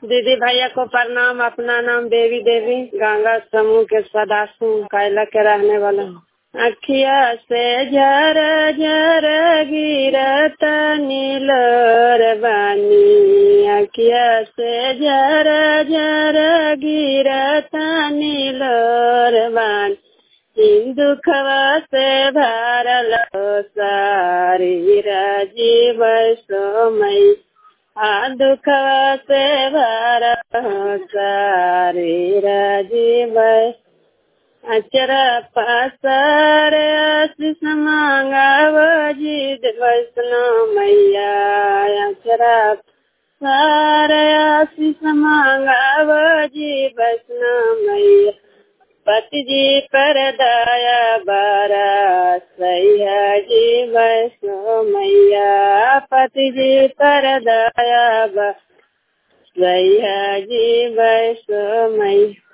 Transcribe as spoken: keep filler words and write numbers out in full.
दीदी भैया को प्रणाम। अपना नाम देवी देवी, गंगा समूह के सदासु कैला के रहने वाला हूँ। अखिया से झर झर गिरत नीलोर बानी, अखिया से झर झर गिरत नीलोर बानी, दुखवा से भरल सारी राजीव सोमई, आ दुखवा से भरल सारी राजीव, अचरा पसार आशीष मांगाव जीत वैष्णो मैया, अचरा पसार आशीष मांगाव जी वैष्णो मैया, पति जी पर दया बारा सैया जी वैष्णो मैया, पति जी पर दया बारा सैया जी वैष्णो मैया।